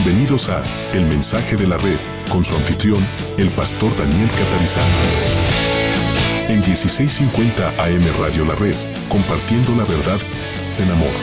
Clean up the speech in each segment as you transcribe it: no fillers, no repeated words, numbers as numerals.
Bienvenidos a El Mensaje de la Red, con su anfitrión, el pastor Daniel Catarizano. En 1650 AM Radio La Red, compartiendo la verdad en amor.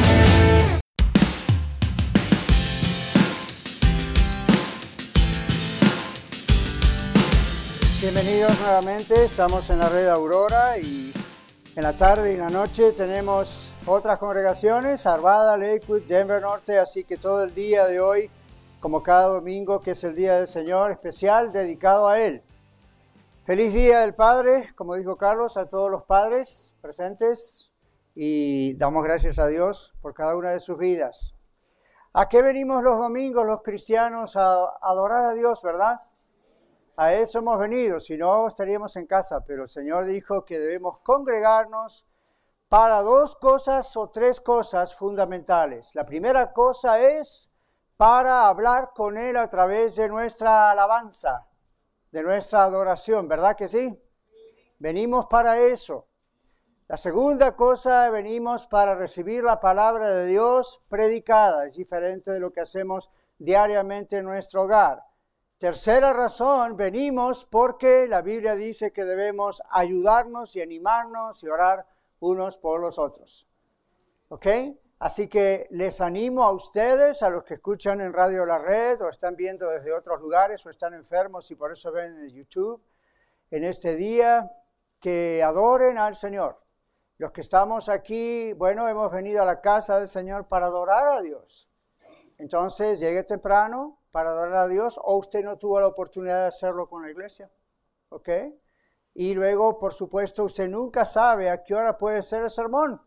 Bienvenidos nuevamente, estamos en la Red Aurora y en la tarde y en la noche tenemos otras congregaciones, Arvada, Lakewood, Denver Norte, así que todo el día de hoy, como cada domingo, que es el Día del Señor, especial, dedicado a Él. Feliz Día del Padre, como dijo Carlos, a todos los padres presentes y damos gracias a Dios por cada una de sus vidas. ¿A qué venimos los domingos los cristianos? A adorar a Dios, ¿verdad? A eso hemos venido, si no estaríamos en casa, pero el Señor dijo que debemos congregarnos para dos cosas o tres cosas fundamentales. La primera cosa es para hablar con Él a través de nuestra alabanza, de nuestra adoración, ¿verdad que sí? Venimos para eso. La segunda cosa, venimos para recibir la palabra de Dios predicada. Es diferente de lo que hacemos diariamente en nuestro hogar. Tercera razón, venimos porque la Biblia dice que debemos ayudarnos y animarnos y orar unos por los otros. ¿Ok? Así que les animo a ustedes, a los que escuchan en Radio La Red o están viendo desde otros lugares o están enfermos y por eso ven en YouTube, en este día, que adoren al Señor. Los que estamos aquí, bueno, hemos venido a la casa del Señor para adorar a Dios. Entonces, llegue temprano para adorar a Dios, o usted no tuvo la oportunidad de hacerlo con la iglesia, ¿ok? Y luego, por supuesto, usted nunca sabe a qué hora puede ser el sermón.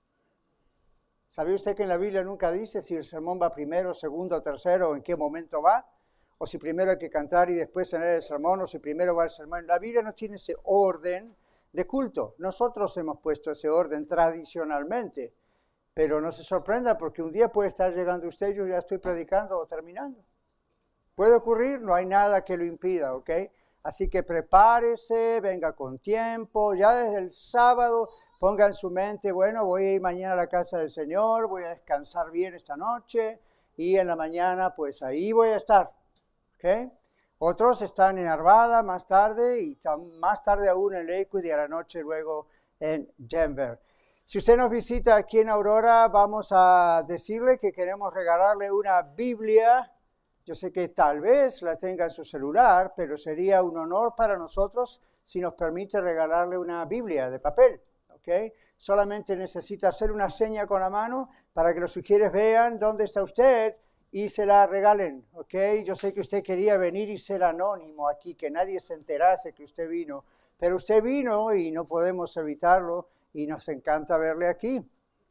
¿Sabe usted que en la Biblia nunca dice si el sermón va primero, segundo, tercero, o en qué momento va? O si primero hay que cantar y después tener el sermón, o si primero va el sermón. La Biblia no tiene ese orden de culto. Nosotros hemos puesto ese orden tradicionalmente. Pero no se sorprenda porque un día puede estar llegando usted y yo ya estoy predicando o terminando. Puede ocurrir, no hay nada que lo impida, ¿ok? Así que prepárese, venga con tiempo, ya desde el sábado ponga en su mente, bueno, voy a ir mañana a la casa del Señor, voy a descansar bien esta noche y en la mañana pues ahí voy a estar, ¿ok? Otros están en Arvada más tarde y más tarde aún en Lakewood y a la noche luego en Denver. Si usted nos visita aquí en Aurora, vamos a decirle que queremos regalarle una Biblia. Yo sé que tal vez la tenga en su celular, pero sería un honor para nosotros si nos permite regalarle una Biblia de papel, ¿ok? Solamente necesita hacer una seña con la mano para que los sugieres vean dónde está usted y se la regalen, ¿ok? Yo sé que usted quería venir y ser anónimo aquí, que nadie se enterase que usted vino, pero usted vino y no podemos evitarlo y nos encanta verle aquí.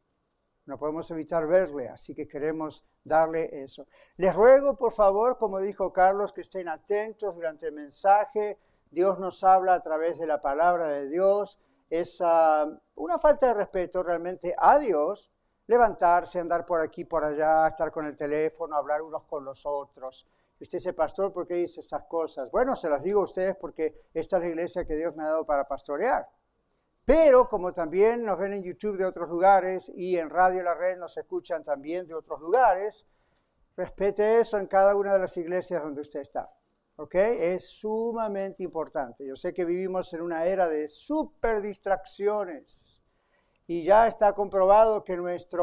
No podemos evitar verle, así que queremos darle eso. Les ruego, por favor, como dijo Carlos, que estén atentos durante el mensaje. Dios nos habla a través de la palabra de Dios. Es una falta de respeto realmente a Dios levantarse, andar por aquí, por allá, estar con el teléfono, hablar unos con los otros. Y usted dice, pastor, ¿por qué dice estas cosas? Bueno, se las digo a ustedes porque esta es la iglesia que Dios me ha dado para pastorear. Pero como también nos ven en YouTube de otros lugares y en Radio La Red nos escuchan también de otros lugares, respete eso en cada una de las iglesias donde usted está. ¿Ok? Es sumamente importante. Yo sé que vivimos en una era de súper distracciones y ya está comprobado que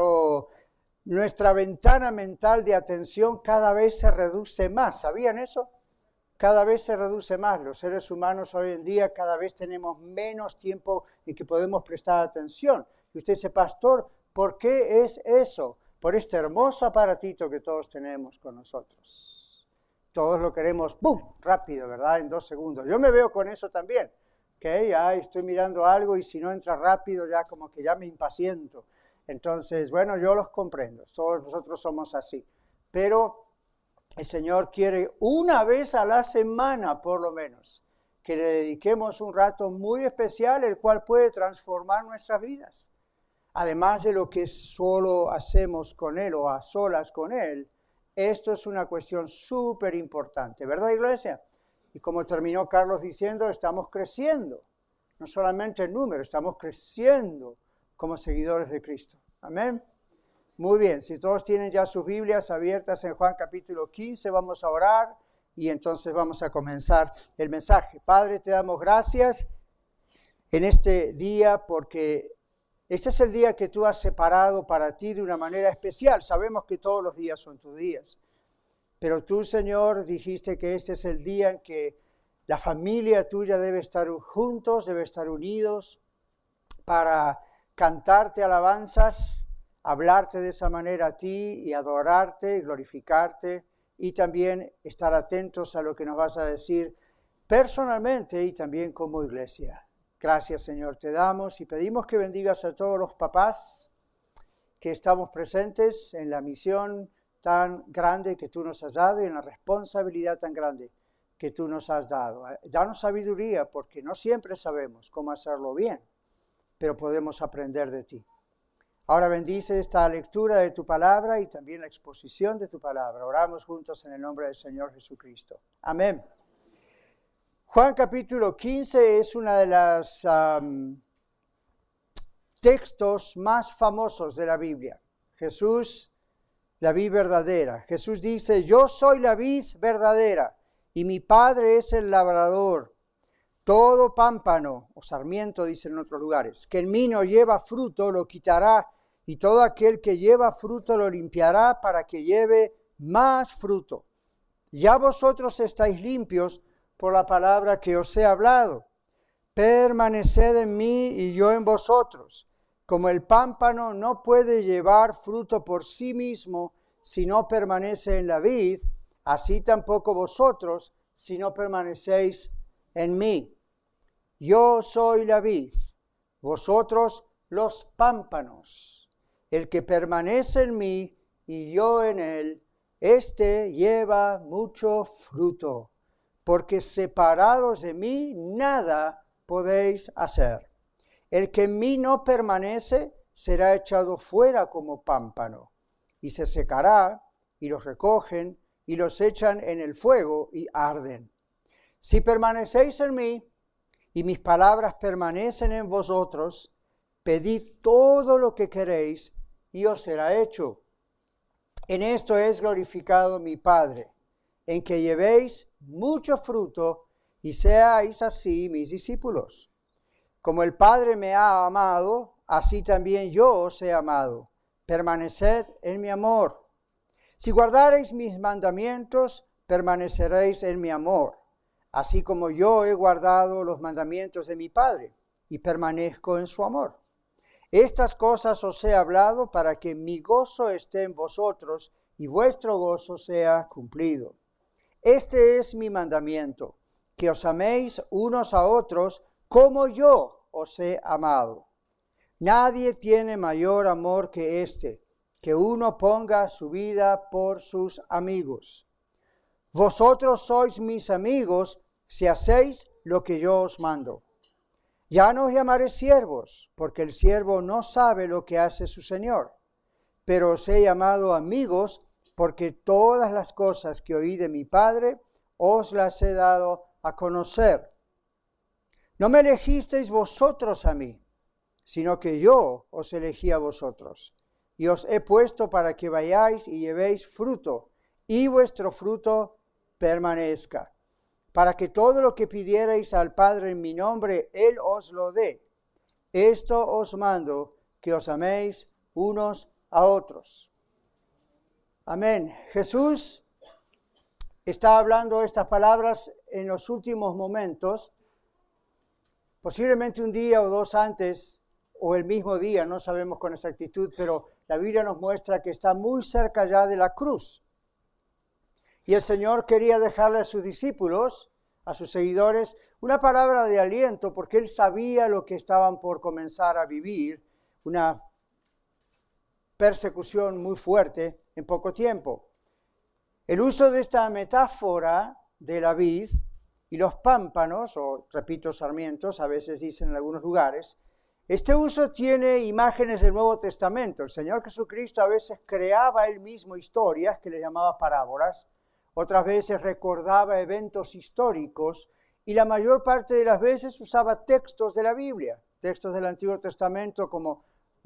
nuestra ventana mental de atención cada vez se reduce más. ¿Sabían eso? Cada vez se reduce más. Los seres humanos hoy en día cada vez tenemos menos tiempo en que podemos prestar atención. Y usted dice, pastor, ¿por qué es eso? Por este hermoso aparatito que todos tenemos con nosotros. Todos lo queremos, ¡pum!, rápido, ¿verdad? En 2 segundos. Yo me veo con eso también. ¿Okay? Ya estoy mirando algo y si no entra rápido ya como que ya me impaciento. Entonces, bueno, yo los comprendo. Todos nosotros somos así. Pero el Señor quiere una vez a la semana, por lo menos, que le dediquemos un rato muy especial, el cual puede transformar nuestras vidas. Además de lo que solo hacemos con Él o a solas con Él, esto es una cuestión súper importante, ¿verdad, iglesia? Y como terminó Carlos diciendo, estamos creciendo, no solamente en número, estamos creciendo como seguidores de Cristo. Amén. Muy bien, si todos tienen ya sus Biblias abiertas en Juan capítulo 15, vamos a orar y entonces vamos a comenzar el mensaje. Padre, te damos gracias en este día porque este es el día que tú has separado para ti de una manera especial. Sabemos que todos los días son tus días, pero tú, Señor, dijiste que este es el día en que la familia tuya debe estar juntos, debe estar unidos para cantarte alabanzas, hablarte de esa manera a ti y adorarte, glorificarte y también estar atentos a lo que nos vas a decir personalmente y también como iglesia. Gracias, Señor, te damos y pedimos que bendigas a todos los papás que estamos presentes en la misión tan grande que tú nos has dado y en la responsabilidad tan grande que tú nos has dado. Danos sabiduría porque no siempre sabemos cómo hacerlo bien, pero podemos aprender de ti. Ahora bendice esta lectura de tu palabra y también la exposición de tu palabra. Oramos juntos en el nombre del Señor Jesucristo. Amén. Juan capítulo 15 es uno de los textos más famosos de la Biblia. Jesús, la vid verdadera. Jesús dice, yo soy la vid verdadera y mi Padre es el labrador. Todo pámpano o sarmiento, dicen en otros lugares, que en mí no lleva fruto lo quitará, y todo aquel que lleva fruto lo limpiará para que lleve más fruto. Ya vosotros estáis limpios por la palabra que os he hablado. Permaneced en mí y yo en vosotros. Como el pámpano no puede llevar fruto por sí mismo si no permanece en la vid, así tampoco vosotros si no permanecéis en mí. Yo soy la vid, vosotros los pámpanos. El que permanece en mí y yo en él, éste lleva mucho fruto, porque separados de mí nada podéis hacer. El que en mí no permanece será echado fuera como pámpano, y se secará, y los recogen, y los echan en el fuego, y arden. Si permanecéis en mí, y mis palabras permanecen en vosotros, pedid todo lo que queréis y os será hecho. En esto es glorificado mi Padre, en que llevéis mucho fruto y seáis así mis discípulos. Como el Padre me ha amado, así también yo os he amado. Permaneced en mi amor. Si guardareis mis mandamientos, permaneceréis en mi amor, así como yo he guardado los mandamientos de mi Padre y permanezco en su amor. Estas cosas os he hablado para que mi gozo esté en vosotros y vuestro gozo sea cumplido. Este es mi mandamiento, que os améis unos a otros como yo os he amado. Nadie tiene mayor amor que este, que uno ponga su vida por sus amigos. Vosotros sois mis amigos si hacéis lo que yo os mando. Ya no os llamaré siervos, porque el siervo no sabe lo que hace su señor, pero os he llamado amigos, porque todas las cosas que oí de mi Padre os las he dado a conocer. No me elegisteis vosotros a mí, sino que yo os elegí a vosotros, y os he puesto para que vayáis y llevéis fruto, y vuestro fruto permanezca, para que todo lo que pidierais al Padre en mi nombre, Él os lo dé. Esto os mando, que os améis unos a otros. Amén. Jesús está hablando estas palabras en los últimos momentos, posiblemente un día o dos antes, o el mismo día, no sabemos con exactitud, pero la Biblia nos muestra que está muy cerca ya de la cruz. Y el Señor quería dejarle a sus discípulos, a sus seguidores, una palabra de aliento, porque Él sabía lo que estaban por comenzar a vivir, una persecución muy fuerte en poco tiempo. El uso de esta metáfora de la vid y los pámpanos, o repito, sarmientos, a veces dicen en algunos lugares, este uso tiene imágenes del Nuevo Testamento. El Señor Jesucristo a veces creaba Él mismo historias que le llamaba parábolas, otras veces recordaba eventos históricos y la mayor parte de las veces usaba textos de la Biblia, textos del Antiguo Testamento como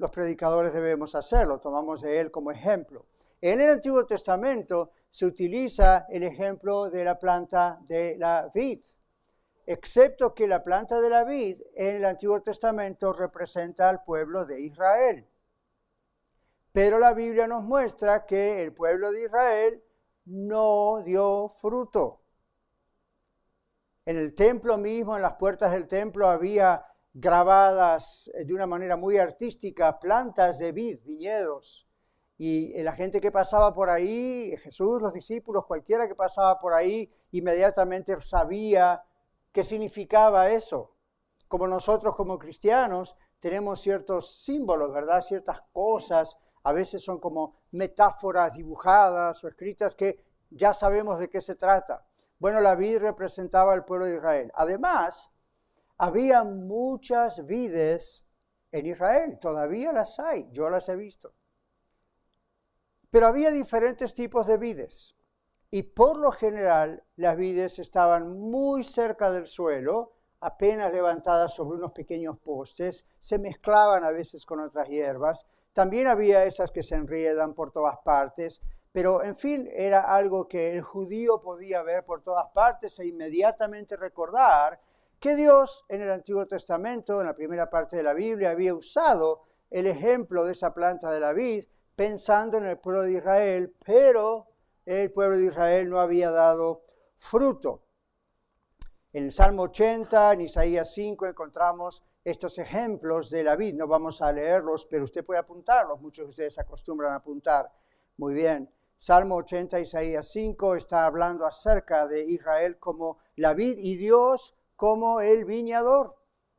los predicadores debemos hacerlo, tomamos de él como ejemplo. En el Antiguo Testamento se utiliza el ejemplo de la planta de la vid, excepto que la planta de la vid en el Antiguo Testamento representa al pueblo de Israel. Pero la Biblia nos muestra que el pueblo de Israel no dio fruto. En el templo mismo, en las puertas del templo, había grabadas de una manera muy artística plantas de vid, viñedos. Y la gente que pasaba por ahí, Jesús, los discípulos, cualquiera que pasaba por ahí, inmediatamente sabía qué significaba eso. Como nosotros como cristianos tenemos ciertos símbolos, ¿verdad? Ciertas cosas, a veces son como metáforas dibujadas o escritas que ya sabemos de qué se trata. Bueno, la vid representaba al pueblo de Israel. Además, había muchas vides en Israel, todavía las hay, yo las he visto. Pero había diferentes tipos de vides y por lo general las vides estaban muy cerca del suelo, apenas levantadas sobre unos pequeños postes, se mezclaban a veces con otras hierbas. También había esas que se enriedan por todas partes, pero en fin, era algo que el judío podía ver por todas partes e inmediatamente recordar que Dios en el Antiguo Testamento, en la primera parte de la Biblia, había usado el ejemplo de esa planta de la vid pensando en el pueblo de Israel, pero el pueblo de Israel no había dado fruto. En el Salmo 80, en Isaías 5, encontramos estos ejemplos de la vid. No vamos a leerlos, pero usted puede apuntarlos. Muchos de ustedes se acostumbran a apuntar. Muy bien. Salmo 80, Isaías 5 está hablando acerca de Israel como la vid y Dios como el viñador.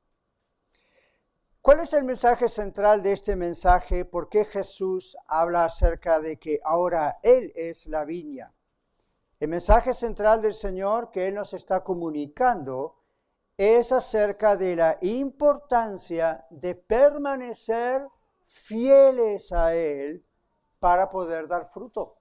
¿Cuál es el mensaje central de este mensaje? ¿Por qué Jesús habla acerca de que ahora Él es la viña? El mensaje central del Señor que Él nos está comunicando es acerca de la importancia de permanecer fieles a Él para poder dar fruto.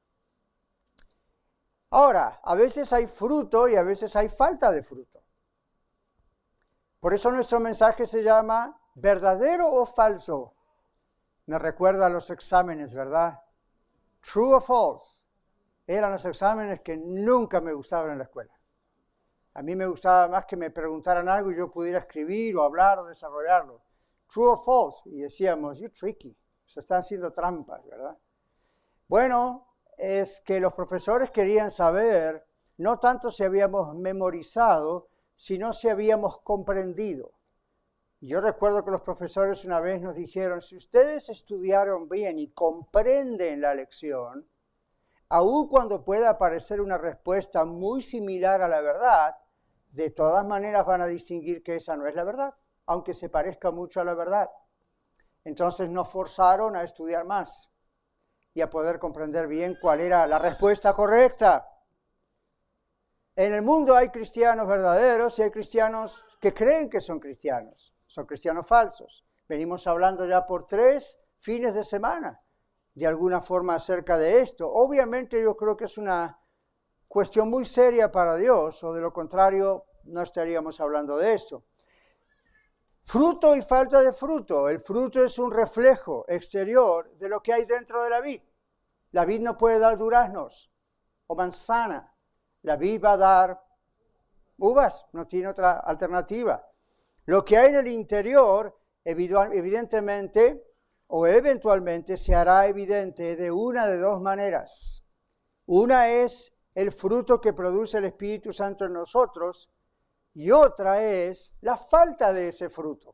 Ahora, a veces hay fruto y a veces hay falta de fruto. Por eso nuestro mensaje se llama ¿verdadero o falso? Me recuerda a los exámenes, ¿verdad? True or false. Eran los exámenes que nunca me gustaban en la escuela. A mí me gustaba más que me preguntaran algo y yo pudiera escribir o hablar o desarrollarlo. True or false. Y decíamos, you're tricky. Se están haciendo trampas, ¿verdad? Bueno, es que los profesores querían saber no tanto si habíamos memorizado, sino si habíamos comprendido. Y yo recuerdo que los profesores una vez nos dijeron, si ustedes estudiaron bien y comprenden la lección, aun cuando pueda aparecer una respuesta muy similar a la verdad, de todas maneras van a distinguir que esa no es la verdad, aunque se parezca mucho a la verdad. Entonces nos forzaron a estudiar más y a poder comprender bien cuál era la respuesta correcta. En el mundo hay cristianos verdaderos y hay cristianos que creen que son cristianos falsos. Venimos hablando ya por 3 fines de semana, de alguna forma acerca de esto. Obviamente yo creo que es una cuestión muy seria para Dios, o de lo contrario no estaríamos hablando de esto. Fruto y falta de fruto. El fruto es un reflejo exterior de lo que hay dentro de la vid. La vid no puede dar duraznos o manzana. La vid va a dar uvas, no tiene otra alternativa. Lo que hay en el interior, evidentemente o eventualmente se hará evidente de una de 2 maneras. Una es el fruto que produce el Espíritu Santo en nosotros y otra es la falta de ese fruto.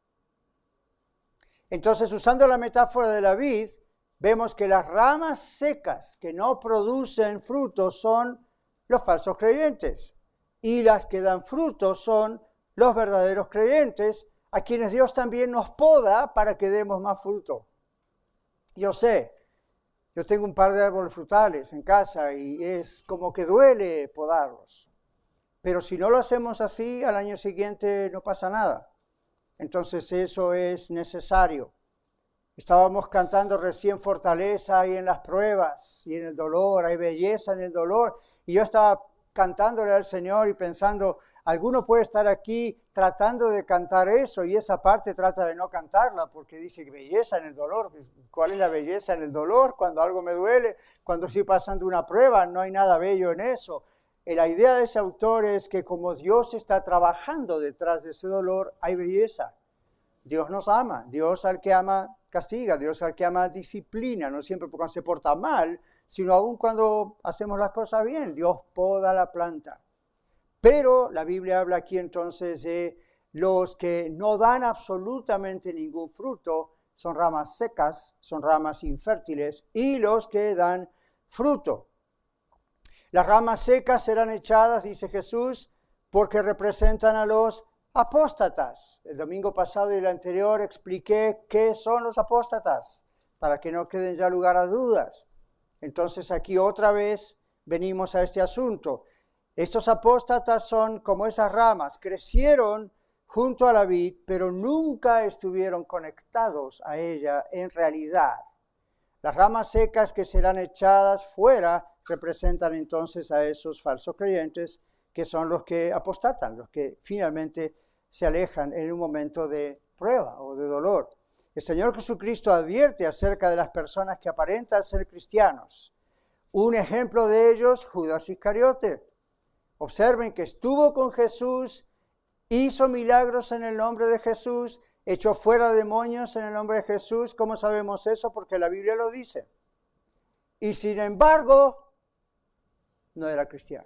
Entonces, usando la metáfora de la vid, vemos que las ramas secas que no producen frutos son los falsos creyentes y las que dan frutos son los verdaderos creyentes, a quienes Dios también nos poda para que demos más fruto. Yo sé, yo tengo un par de árboles frutales en casa y es como que duele podarlos. Pero si no lo hacemos así, al año siguiente no pasa nada. Entonces eso es necesario. Estábamos cantando recién fortaleza y en las pruebas y en el dolor, hay belleza en el dolor. Y yo estaba cantándole al Señor y pensando, Alguno puede estar aquí tratando de cantar eso y esa parte trata de no cantarla porque dice que belleza en el dolor. ¿Cuál es la belleza en el dolor? Cuando algo me duele, cuando estoy pasando una prueba, no hay nada bello en eso. La idea de ese autor es que como Dios está trabajando detrás de ese dolor, hay belleza. Dios nos ama. Dios al que ama castiga. Dios al que ama disciplina. No siempre porque se porta mal, sino aún cuando hacemos las cosas bien. Dios poda la planta. Pero la Biblia habla aquí entonces de los que no dan absolutamente ningún fruto, son ramas secas, son ramas infértiles, y los que dan fruto. Las ramas secas serán echadas, dice Jesús, porque representan a los apóstatas. El domingo pasado y el anterior expliqué qué son los apóstatas, para que no queden ya lugar a dudas. Entonces aquí otra vez venimos a este asunto. Estos apóstatas son como esas ramas, crecieron junto a la vid, pero nunca estuvieron conectados a ella en realidad. Las ramas secas que serán echadas fuera representan entonces a esos falsos creyentes que son los que apostatan, los que finalmente se alejan en un momento de prueba o de dolor. El Señor Jesucristo advierte acerca de las personas que aparentan ser cristianos. Un ejemplo de ellos, Judas Iscariote. Observen que estuvo con Jesús, hizo milagros en el nombre de Jesús, echó fuera demonios en el nombre de Jesús. ¿Cómo sabemos eso? Porque la Biblia lo dice. Y sin embargo, no era cristiano.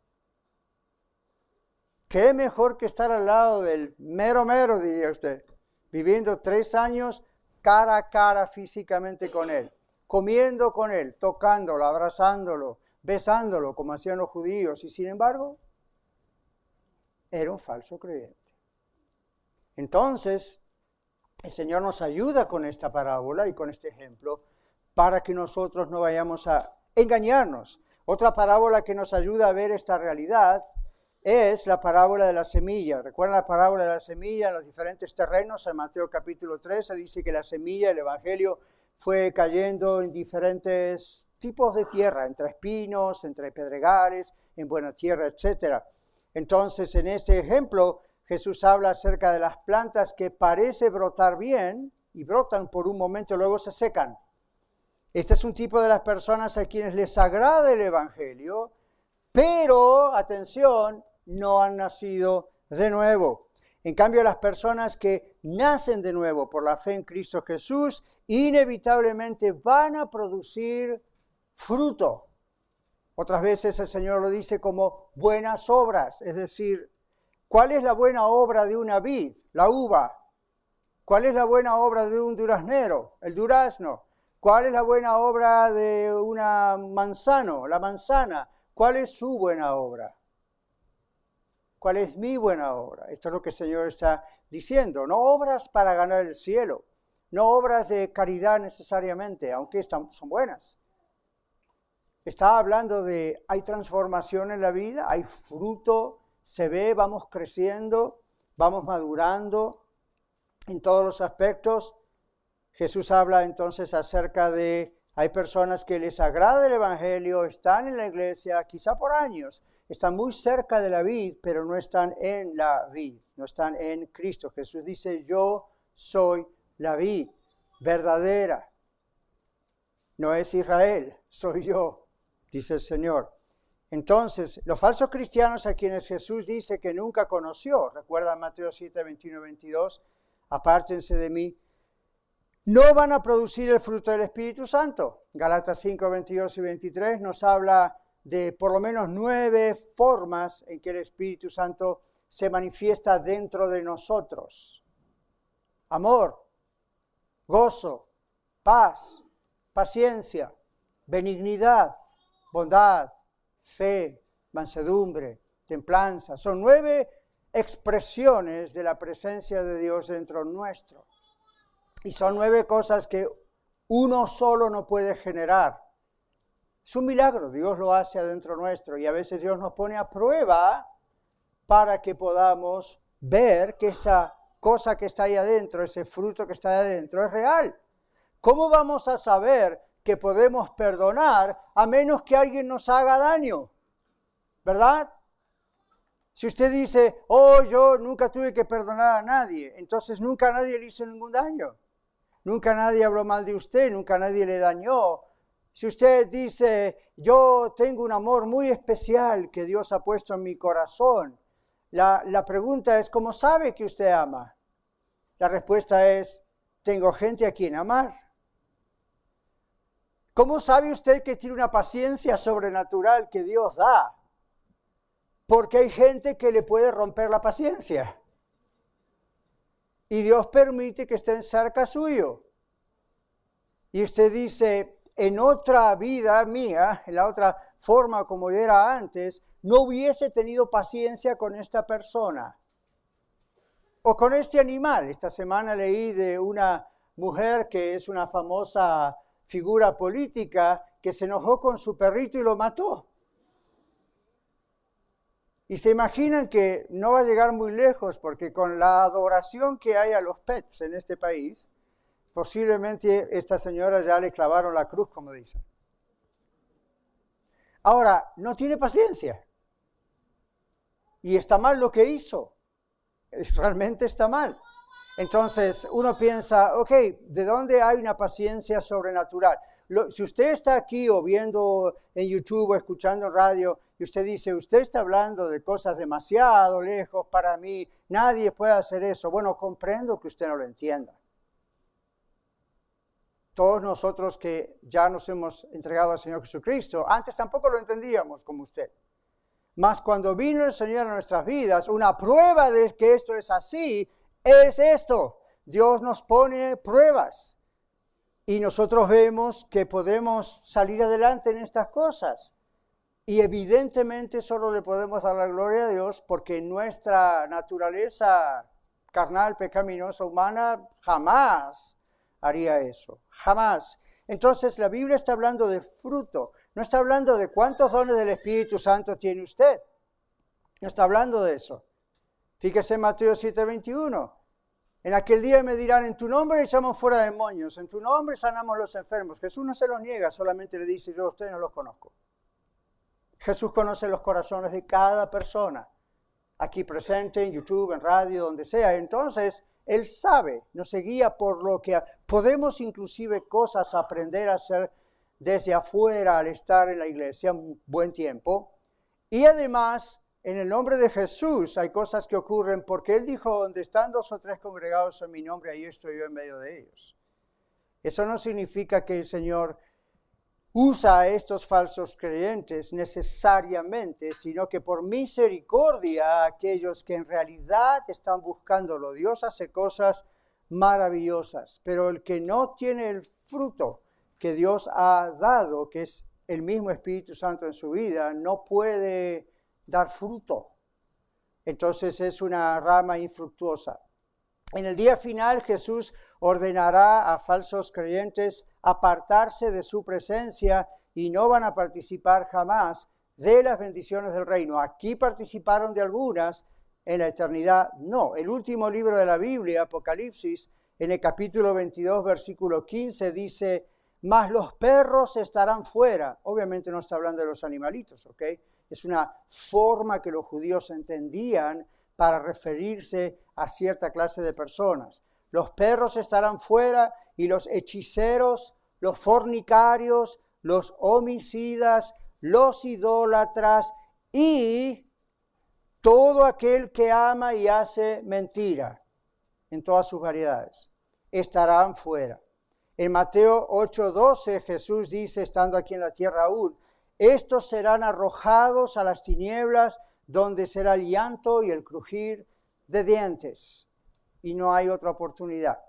¿Qué mejor que estar al lado del mero mero, diría usted? Viviendo 3 años cara a cara físicamente con él, comiendo con él, tocándolo, abrazándolo, besándolo como hacían los judíos, y sin embargo, era un falso creyente. Entonces, el Señor nos ayuda con esta parábola y con este ejemplo para que nosotros no vayamos a engañarnos. Otra parábola que nos ayuda a ver esta realidad es la parábola de la semilla. ¿Recuerdan la parábola de la semilla en los diferentes terrenos? En Mateo capítulo 13 dice que la semilla, el evangelio, fue cayendo en diferentes tipos de tierra, entre espinos, entre pedregales, en buena tierra, etc. Entonces, en este ejemplo, Jesús habla acerca de las plantas que parece brotar bien y brotan por un momento y luego se secan. Este es un tipo de las personas a quienes les agrada el evangelio, pero, atención, no han nacido de nuevo. En cambio, las personas que nacen de nuevo por la fe en Cristo Jesús, inevitablemente van a producir fruto. Otras veces el Señor lo dice como buenas obras, es decir, ¿cuál es la buena obra de una vid? La uva. ¿Cuál es la buena obra de un duraznero? El durazno. ¿Cuál es la buena obra de una manzano? La manzana. ¿Cuál es su buena obra? ¿Cuál es mi buena obra? Esto es lo que el Señor está diciendo. No obras para ganar el cielo, no obras de caridad necesariamente, aunque son buenas. Está hablando de, hay transformación en la vida, hay fruto, se ve, vamos creciendo, vamos madurando en todos los aspectos. Jesús habla entonces acerca de, hay personas que les agrada el evangelio, están en la iglesia, quizá por años, están muy cerca de la vid, pero no están en la vid, no están en Cristo. Jesús dice, yo soy la vid verdadera. No es Israel, soy yo, dice el Señor. Entonces, los falsos cristianos a quienes Jesús dice que nunca conoció, recuerdan Mateo 7, 21 y 22, apártense de mí, no van a producir el fruto del Espíritu Santo. Gálatas 5, 22 y 23 nos habla de por lo menos 9 formas en que el Espíritu Santo se manifiesta dentro de nosotros. Amor, gozo, paz, paciencia, benignidad, bondad, fe, mansedumbre, templanza. Son 9 expresiones de la presencia de Dios dentro nuestro. Y son 9 cosas que uno solo no puede generar. Es un milagro, Dios lo hace adentro nuestro y a veces Dios nos pone a prueba para que podamos ver que esa cosa que está ahí adentro, ese fruto que está ahí adentro es real. ¿Cómo vamos a saber que podemos perdonar a menos que alguien nos haga daño? ¿Verdad? Si usted dice, oh, yo nunca tuve que perdonar a nadie, entonces nunca nadie le hizo ningún daño. Nunca nadie habló mal de usted, nunca nadie le dañó. Si usted dice, yo tengo un amor muy especial que Dios ha puesto en mi corazón, la pregunta es, ¿cómo sabe que usted ama? La respuesta es, tengo gente a quien amar. ¿Cómo sabe usted que tiene una paciencia sobrenatural que Dios da? Porque hay gente que le puede romper la paciencia. Y Dios permite que estén cerca suyo. Y usted dice, en otra vida mía, en la otra forma como era antes, no hubiese tenido paciencia con esta persona. O con este animal. Esta semana leí de una mujer que es una famosa figura política que se enojó con su perrito y lo mató. Y se imaginan que no va a llegar muy lejos porque con la adoración que hay a los pets en este país, posiblemente esta señora ya le clavaron la cruz, como dicen. Ahora, no tiene paciencia. Y está mal lo que hizo. Realmente está mal. Entonces uno piensa, ok, ¿de dónde hay una paciencia sobrenatural? Si usted está aquí o viendo en YouTube o escuchando en radio y usted dice, usted está hablando de cosas demasiado lejos para mí, nadie puede hacer eso. Bueno, comprendo que usted no lo entienda. Todos nosotros que ya nos hemos entregado al Señor Jesucristo, antes tampoco lo entendíamos como usted. Mas cuando vino el Señor a nuestras vidas, una prueba de que esto es así, es esto. Dios nos pone pruebas. Y nosotros vemos que podemos salir adelante en estas cosas. Y evidentemente solo le podemos dar la gloria a Dios porque nuestra naturaleza carnal, pecaminosa, humana, jamás haría eso. Jamás. Entonces la Biblia está hablando de fruto. No está hablando de cuántos dones del Espíritu Santo tiene usted. No está hablando de eso. Fíjese en Mateo 7:21. En aquel día me dirán, en tu nombre echamos fuera demonios, en tu nombre sanamos los enfermos. Jesús no se los niega, solamente le dice, yo a ustedes no los conozco. Jesús conoce los corazones de cada persona, aquí presente, en YouTube, en radio, donde sea. Entonces, Él sabe, nos guía por lo que podemos inclusive cosas aprender a hacer desde afuera al estar en la iglesia un buen tiempo. Y además, en el nombre de Jesús hay cosas que ocurren porque Él dijo, donde están 2 o 3 congregados en mi nombre, ahí estoy yo en medio de ellos. Eso no significa que el Señor usa a estos falsos creyentes necesariamente, sino que por misericordia a aquellos que en realidad están buscándolo. Dios hace cosas maravillosas, pero el que no tiene el fruto que Dios ha dado, que es el mismo Espíritu Santo en su vida, no puede dar fruto. Entonces es una rama infructuosa. En el día final Jesús ordenará a falsos creyentes apartarse de su presencia y no van a participar jamás de las bendiciones del reino. Aquí participaron de algunas, en la eternidad no. El último libro de la Biblia, Apocalipsis, en el capítulo 22, versículo 15, dice, mas los perros estarán fuera. Obviamente no está hablando de los animalitos, ¿ok? Es una forma que los judíos entendían para referirse a cierta clase de personas. Los perros estarán fuera y los hechiceros, los fornicarios, los homicidas, los idólatras y todo aquel que ama y hace mentira en todas sus variedades estarán fuera. En Mateo 8:12 Jesús dice, estando aquí en la tierra aún, estos serán arrojados a las tinieblas, donde será el llanto y el crujir de dientes. Y no hay otra oportunidad.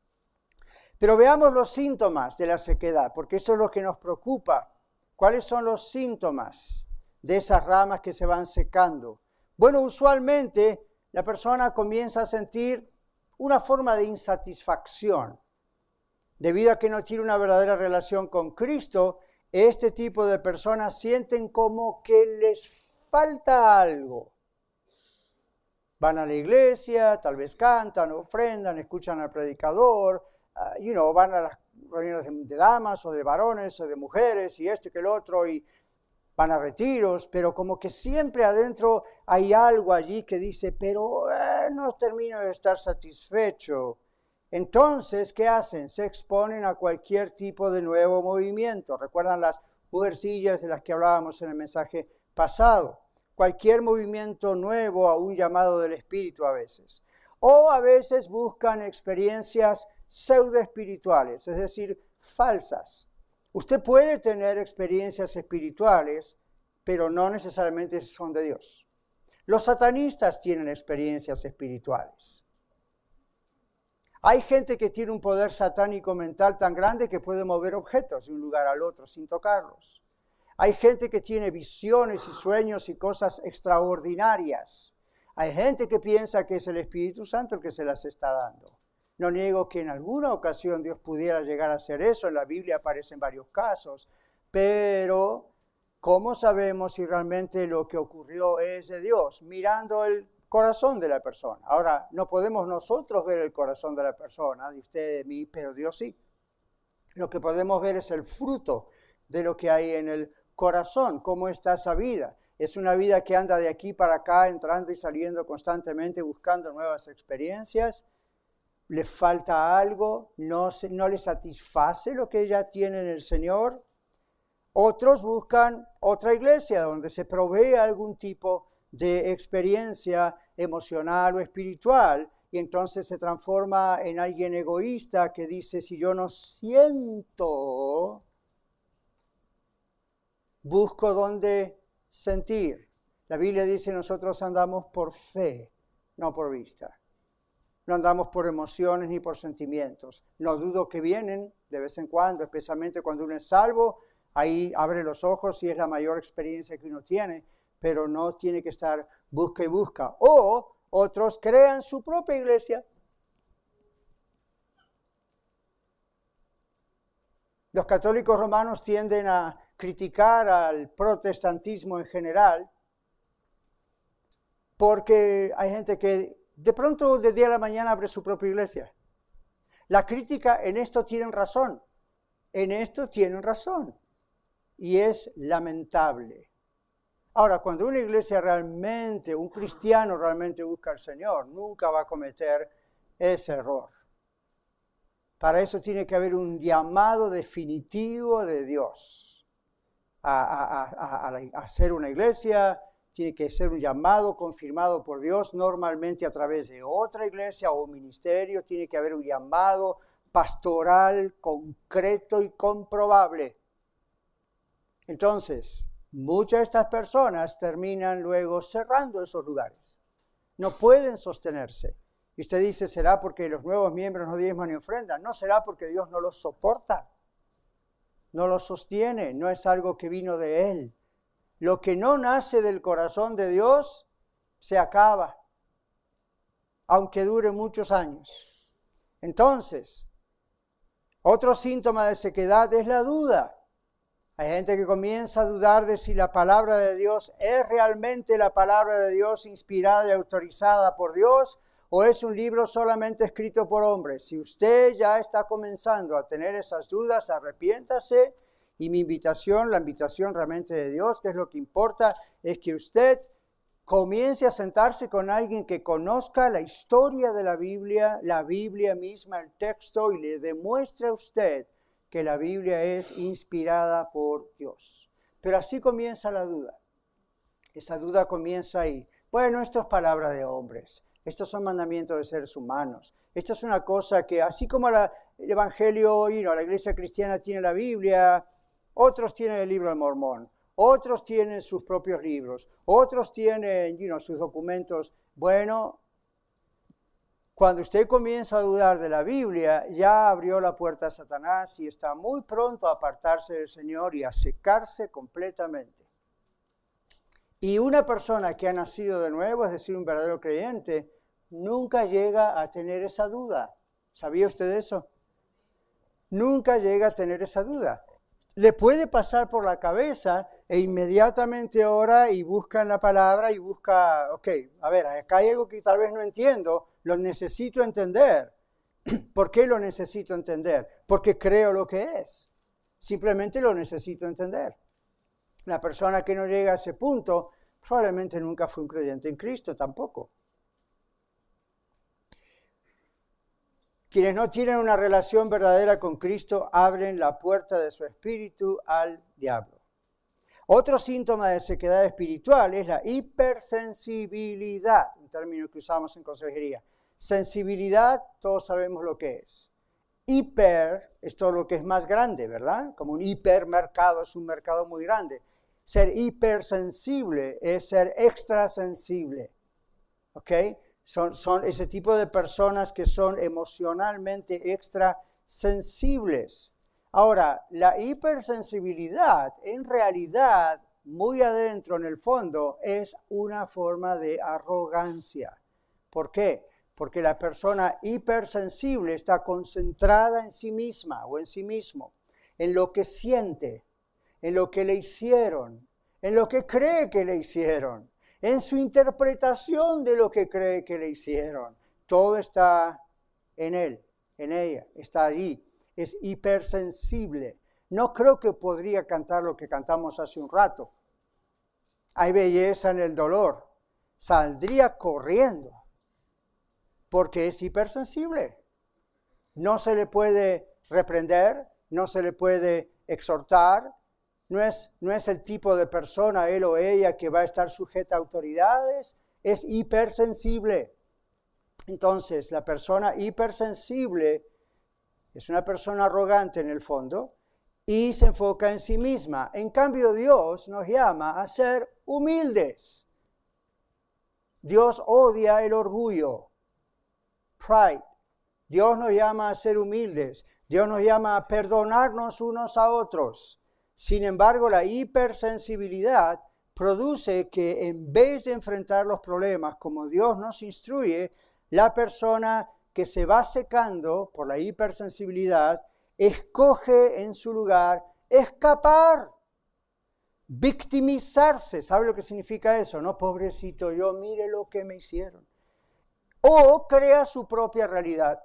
Pero veamos los síntomas de la sequedad, porque esto es lo que nos preocupa. ¿Cuáles son los síntomas de esas ramas que se van secando? Bueno, usualmente la persona comienza a sentir una forma de insatisfacción. Debido a que no tiene una verdadera relación con Cristo, este tipo de personas sienten como que les falta algo. Van a la iglesia, tal vez cantan, ofrendan, escuchan al predicador, van a las reuniones de damas o de varones o de mujeres y esto y que el otro, y van a retiros, pero como que siempre adentro hay algo allí que dice, pero no termino de estar satisfecho. Entonces, ¿qué hacen? Se exponen a cualquier tipo de nuevo movimiento. ¿Recuerdan las mujercillas de las que hablábamos en el mensaje pasado? Cualquier movimiento nuevo a un llamado del Espíritu a veces. O a veces buscan experiencias pseudoespirituales, es decir, falsas. Usted puede tener experiencias espirituales, pero no necesariamente son de Dios. Los satanistas tienen experiencias espirituales. Hay gente que tiene un poder satánico mental tan grande que puede mover objetos de un lugar al otro sin tocarlos. Hay gente que tiene visiones y sueños y cosas extraordinarias. Hay gente que piensa que es el Espíritu Santo el que se las está dando. No niego que en alguna ocasión Dios pudiera llegar a hacer eso. En la Biblia aparecen varios casos. Pero, ¿cómo sabemos si realmente lo que ocurrió es de Dios? Mirando el corazón de la persona. Ahora, no podemos nosotros ver el corazón de la persona, de usted, de mí, pero Dios sí. Lo que podemos ver es el fruto de lo que hay en el corazón, cómo está esa vida. Es una vida que anda de aquí para acá, entrando y saliendo constantemente, buscando nuevas experiencias. Le falta algo, no le satisface lo que ya tiene en el Señor. Otros buscan otra iglesia donde se provee algún tipo de experiencia emocional o espiritual, y entonces se transforma en alguien egoísta que dice, si yo no siento, busco dónde sentir. La Biblia dice, nosotros andamos por fe, no por vista. No andamos por emociones ni por sentimientos. No dudo que vienen de vez en cuando, especialmente cuando uno es salvo, ahí abre los ojos y es la mayor experiencia que uno tiene, pero no tiene que estar busca y busca. O otros crean su propia iglesia. Los católicos romanos tienden a criticar al protestantismo en general, porque hay gente que de pronto de día a la mañana abre su propia iglesia. La crítica en esto tienen razón. En esto tienen razón. Y es lamentable. Ahora, cuando una iglesia realmente, un cristiano realmente busca al Señor, nunca va a cometer ese error. Para eso tiene que haber un llamado definitivo de Dios a hacer una iglesia. Tiene que ser un llamado confirmado por Dios, normalmente a través de otra iglesia o un ministerio. Tiene que haber un llamado pastoral, concreto y comprobable. Entonces, muchas de estas personas terminan luego cerrando esos lugares. No pueden sostenerse. Y usted dice, ¿será porque los nuevos miembros no diezman ni ofrendan? No, será porque Dios no los soporta. No los sostiene, no es algo que vino de Él. Lo que no nace del corazón de Dios se acaba, aunque dure muchos años. Entonces, otro síntoma de sequedad es la duda. Hay gente que comienza a dudar de si la palabra de Dios es realmente la palabra de Dios inspirada y autorizada por Dios, o es un libro solamente escrito por hombres. Si usted ya está comenzando a tener esas dudas, arrepiéntase. Y mi invitación, la invitación realmente de Dios, que es lo que importa, es que usted comience a sentarse con alguien que conozca la historia de la Biblia misma, el texto, y le demuestre a usted que la Biblia es inspirada por Dios. Pero así comienza la duda. Esa duda comienza ahí. Bueno, esto es palabra de hombres. Estos son mandamientos de seres humanos. Esto es una cosa que, así como el Evangelio, la iglesia cristiana tiene la Biblia, otros tienen el libro de Mormón, otros tienen sus propios libros, otros tienen sus documentos. Bueno, cuando usted comienza a dudar de la Biblia, ya abrió la puerta a Satanás y está muy pronto a apartarse del Señor y a secarse completamente. Y una persona que ha nacido de nuevo, es decir, un verdadero creyente, nunca llega a tener esa duda. ¿Sabía usted eso? Nunca llega a tener esa duda. Le puede pasar por la cabeza e inmediatamente ora y busca en la palabra y busca, acá hay algo que tal vez no entiendo, lo necesito entender. ¿Por qué lo necesito entender? Porque creo lo que es. Simplemente lo necesito entender. La persona que no llega a ese punto probablemente nunca fue un creyente en Cristo tampoco. Quienes no tienen una relación verdadera con Cristo abren la puerta de su espíritu al diablo. Otro síntoma de sequedad espiritual es la hipersensibilidad, un término que usamos en consejería. Sensibilidad, todos sabemos lo que es. Hiper es todo lo que es más grande, ¿verdad? Como un hipermercado es un mercado muy grande. Ser hipersensible es ser extrasensible, ¿ok? Son ese tipo de personas que son emocionalmente extrasensibles. Ahora, la hipersensibilidad, en realidad, muy adentro en el fondo, es una forma de arrogancia. ¿Por qué? Porque la persona hipersensible está concentrada en sí misma o en sí mismo, en lo que siente, en lo que le hicieron, en lo que cree que le hicieron, en su interpretación de lo que cree que le hicieron. Todo está en él, en ella, está allí. Es hipersensible. No creo que podría cantar lo que cantamos hace un rato. Hay belleza en el dolor. Saldría corriendo porque es hipersensible. No se le puede reprender, no se le puede exhortar. No es el tipo de persona, él o ella, que va a estar sujeta a autoridades. Es hipersensible. Entonces, la persona hipersensible es una persona arrogante en el fondo y se enfoca en sí misma. En cambio, Dios nos llama a ser humildes. Dios odia el orgullo, pride. Dios nos llama a ser humildes. Dios nos llama a perdonarnos unos a otros. Sin embargo, la hipersensibilidad produce que en vez de enfrentar los problemas como Dios nos instruye, la persona que se va secando por la hipersensibilidad escoge en su lugar escapar, victimizarse. ¿Sabe lo que significa eso? No, pobrecito yo, mire lo que me hicieron. O crea su propia realidad.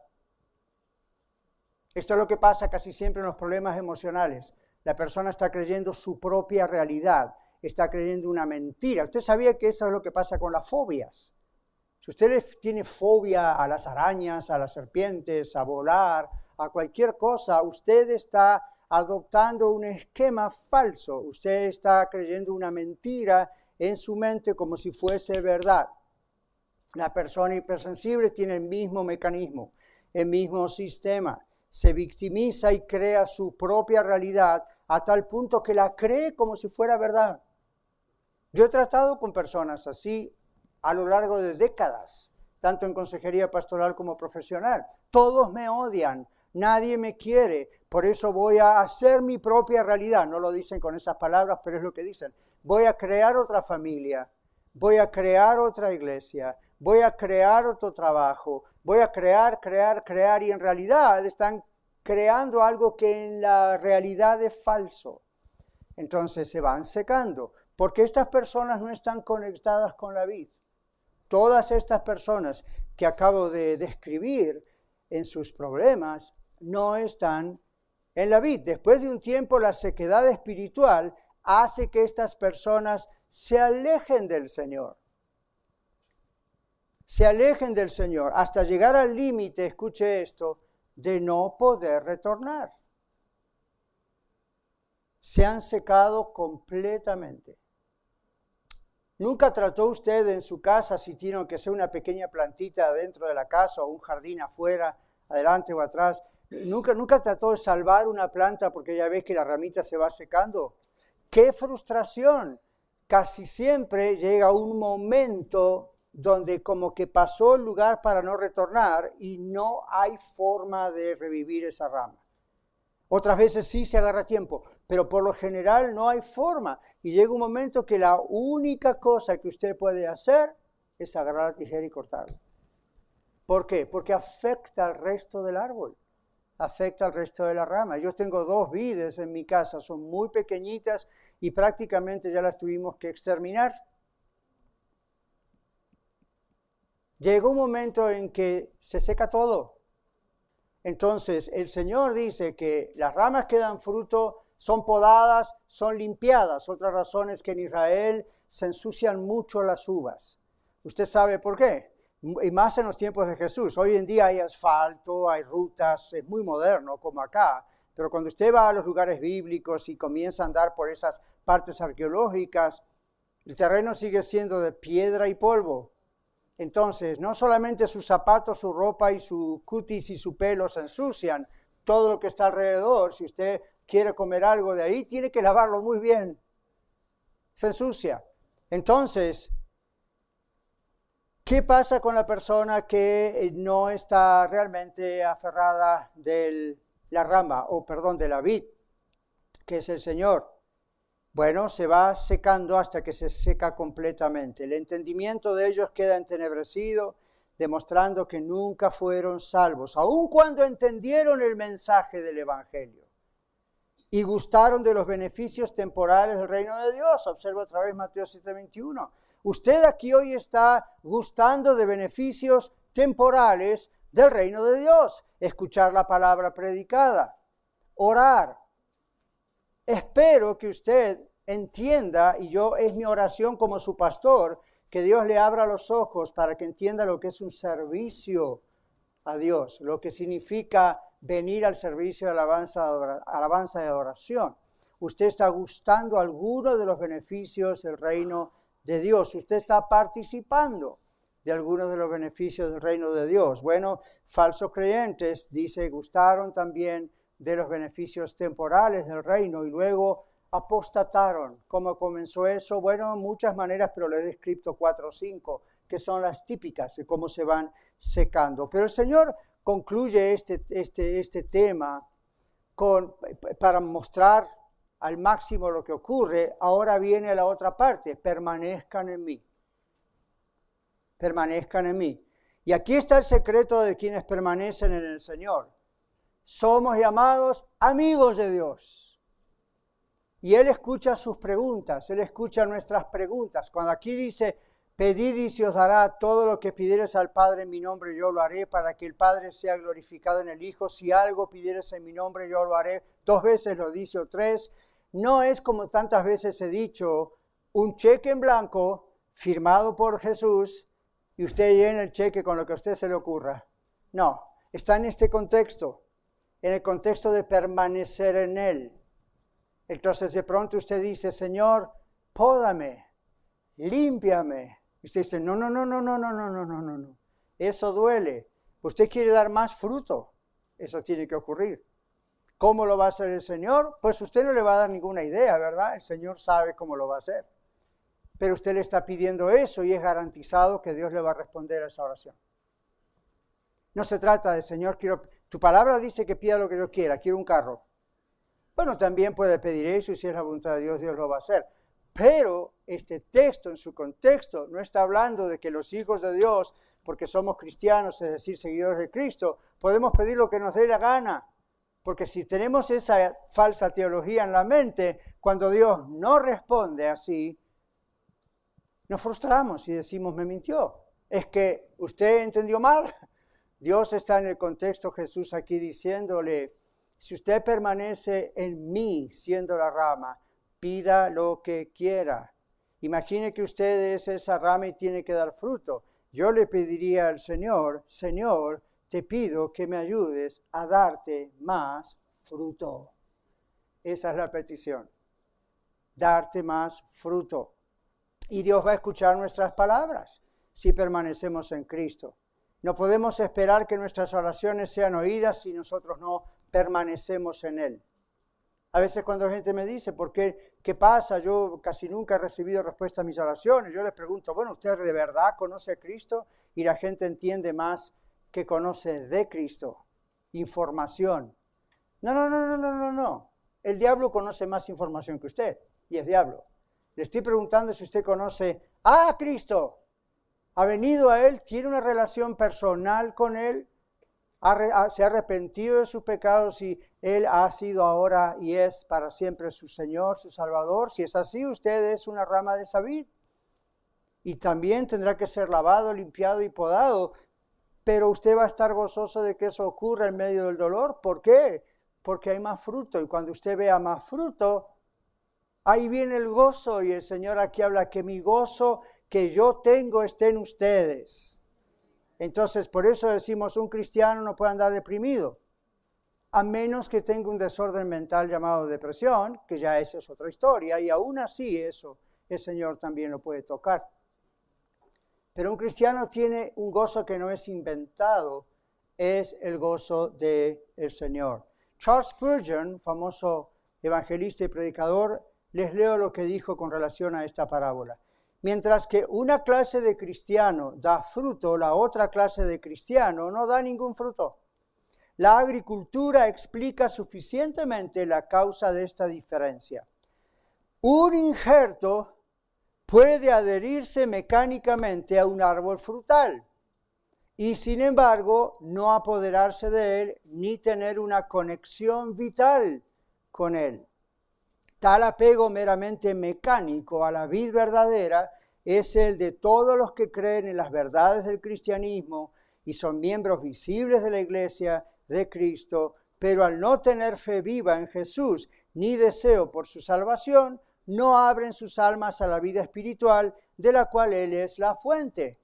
Esto es lo que pasa casi siempre en los problemas emocionales. La persona está creyendo su propia realidad, está creyendo una mentira. ¿Usted sabía que eso es lo que pasa con las fobias? Si usted tiene fobia a las arañas, a las serpientes, a volar, a cualquier cosa, usted está adoptando un esquema falso. Usted está creyendo una mentira en su mente como si fuese verdad. La persona hipersensible tiene el mismo mecanismo, el mismo sistema. Se victimiza y crea su propia realidad a tal punto que la cree como si fuera verdad. Yo he tratado con personas así a lo largo de décadas, tanto en consejería pastoral como profesional. Todos me odian, nadie me quiere, por eso voy a hacer mi propia realidad. No lo dicen con esas palabras, pero es lo que dicen. Voy a crear otra familia, voy a crear otra iglesia, voy a crear otro trabajo, voy a crear, y en realidad están creando algo que en la realidad es falso. Entonces se van secando, porque estas personas no están conectadas con la vid. Todas estas personas que acabo de describir en sus problemas no están en la vid. Después de un tiempo, la sequedad espiritual hace que estas personas se alejen del Señor. Se alejen del Señor hasta llegar al límite, escuche esto, de no poder retornar. Se han secado completamente. ¿Nunca trató usted en su casa, si tiene que ser una pequeña plantita dentro de la casa o un jardín afuera, adelante o atrás, nunca trató de salvar una planta porque ya ves que la ramita se va secando? ¡Qué frustración! Casi siempre llega un momento donde como que pasó el lugar para no retornar y no hay forma de revivir esa rama. Otras veces sí se agarra tiempo, pero por lo general no hay forma. Y llega un momento que la única cosa que usted puede hacer es agarrar la tijera y cortarlo. ¿Por qué? Porque afecta al resto del árbol, afecta al resto de la rama. Yo tengo 2 vides en mi casa, son muy pequeñitas y prácticamente ya las tuvimos que exterminar. Llegó un momento en que se seca todo. Entonces, el Señor dice que las ramas que dan fruto son podadas, son limpiadas. Otra razón es que en Israel se ensucian mucho las uvas. ¿Usted sabe por qué? Y más en los tiempos de Jesús. Hoy en día hay asfalto, hay rutas, es muy moderno como acá. Pero cuando usted va a los lugares bíblicos y comienza a andar por esas partes arqueológicas, el terreno sigue siendo de piedra y polvo. Entonces, no solamente sus zapatos, su ropa y su cutis y su pelo se ensucian, todo lo que está alrededor, si usted quiere comer algo de ahí, tiene que lavarlo muy bien. Se ensucia. Entonces, ¿qué pasa con la persona que no está realmente aferrada de la vid, que es el Señor? Bueno, se va secando hasta que se seca completamente. El entendimiento de ellos queda entenebrecido, demostrando que nunca fueron salvos, aun cuando entendieron el mensaje del Evangelio y gustaron de los beneficios temporales del reino de Dios. Observa otra vez Mateo 7:21. Usted aquí hoy está gustando de beneficios temporales del reino de Dios. Escuchar la palabra predicada, orar. Espero que usted entienda, y es mi oración como su pastor, que Dios le abra los ojos para que entienda lo que es un servicio a Dios, lo que significa venir al servicio de alabanza y adoración. Usted está gustando algunos de los beneficios del reino de Dios. Usted está participando de algunos de los beneficios del reino de Dios. Bueno, falsos creyentes, dice, gustaron también de los beneficios temporales del reino y luego apostataron. ¿Cómo comenzó eso? Bueno, muchas maneras, pero le he descrito 4 o 5, que son las típicas de cómo se van secando. Pero el Señor concluye este tema para mostrar al máximo lo que ocurre. Ahora viene la otra parte: permanezcan en mí. Permanezcan en mí. Y aquí está el secreto de quienes permanecen en el Señor. Somos llamados amigos de Dios. Y Él escucha sus preguntas, Él escucha nuestras preguntas. Cuando aquí dice, pedid y se os dará todo lo que pidieres al Padre en mi nombre, yo lo haré, para que el Padre sea glorificado en el Hijo. Si algo pidieres en mi nombre, yo lo haré. 2 veces lo dice o 3. No es como tantas veces he dicho, un cheque en blanco firmado por Jesús y usted llena el cheque con lo que a usted se le ocurra. No, está en este contexto. En el contexto de permanecer en Él. Entonces de pronto usted dice, Señor, pódame, límpiame. Usted dice, no. Eso duele. Usted quiere dar más fruto. Eso tiene que ocurrir. ¿Cómo lo va a hacer el Señor? Pues usted no le va a dar ninguna idea, ¿verdad? El Señor sabe cómo lo va a hacer. Pero usted le está pidiendo eso y es garantizado que Dios le va a responder a esa oración. No se trata de, Señor, tu palabra dice que pida lo que yo quiera, quiero un carro. Bueno, también puede pedir eso y si es la voluntad de Dios, Dios lo va a hacer. Pero este texto, en su contexto, no está hablando de que los hijos de Dios, porque somos cristianos, es decir, seguidores de Cristo, podemos pedir lo que nos dé la gana. Porque si tenemos esa falsa teología en la mente, cuando Dios no responde así, nos frustramos y decimos, me mintió. Es que usted entendió mal. Dios está en el contexto, Jesús aquí diciéndole, si usted permanece en mí siendo la rama, pida lo que quiera. Imagine que usted es esa rama y tiene que dar fruto. Yo le pediría al Señor, Señor, te pido que me ayudes a darte más fruto. Esa es la petición, darte más fruto. Y Dios va a escuchar nuestras palabras si permanecemos en Cristo. No podemos esperar que nuestras oraciones sean oídas si nosotros no permanecemos en Él. A veces cuando la gente me dice, ¿qué pasa? Yo casi nunca he recibido respuesta a mis oraciones. Yo les pregunto, bueno, ¿usted de verdad conoce a Cristo? Y la gente entiende más que conoce de Cristo. Información. No. El diablo conoce más información que usted y es diablo. Le estoy preguntando si usted conoce a Cristo. Ha venido a Él, tiene una relación personal con Él, se ha arrepentido de sus pecados y Él ha sido ahora y es para siempre su Señor, su Salvador. Si es así, usted es una rama de esa vid. Y también tendrá que ser lavado, limpiado y podado, pero usted va a estar gozoso de que eso ocurra en medio del dolor. ¿Por qué? porque hay más fruto. Y cuando usted vea más fruto, ahí viene el gozo. Y el Señor aquí habla que mi gozo que yo tengo esté en ustedes. Entonces, por eso decimos, un cristiano no puede andar deprimido, a menos que tenga un desorden mental llamado depresión, que ya esa es otra historia, y aún así eso el Señor también lo puede tocar. Pero un cristiano tiene un gozo que no es inventado, es el gozo del Señor. Charles Spurgeon, famoso evangelista y predicador, les leo lo que dijo con relación a esta parábola. Mientras que una clase de cristiano da fruto, la otra clase de cristiano no da ningún fruto. La agricultura explica suficientemente la causa de esta diferencia. Un injerto puede adherirse mecánicamente a un árbol frutal y, sin embargo, no apoderarse de él ni tener una conexión vital con él. Tal apego meramente mecánico a la vid verdadera es el de todos los que creen en las verdades del cristianismo y son miembros visibles de la Iglesia de Cristo, pero al no tener fe viva en Jesús ni deseo por su salvación, no abren sus almas a la vida espiritual de la cual Él es la fuente.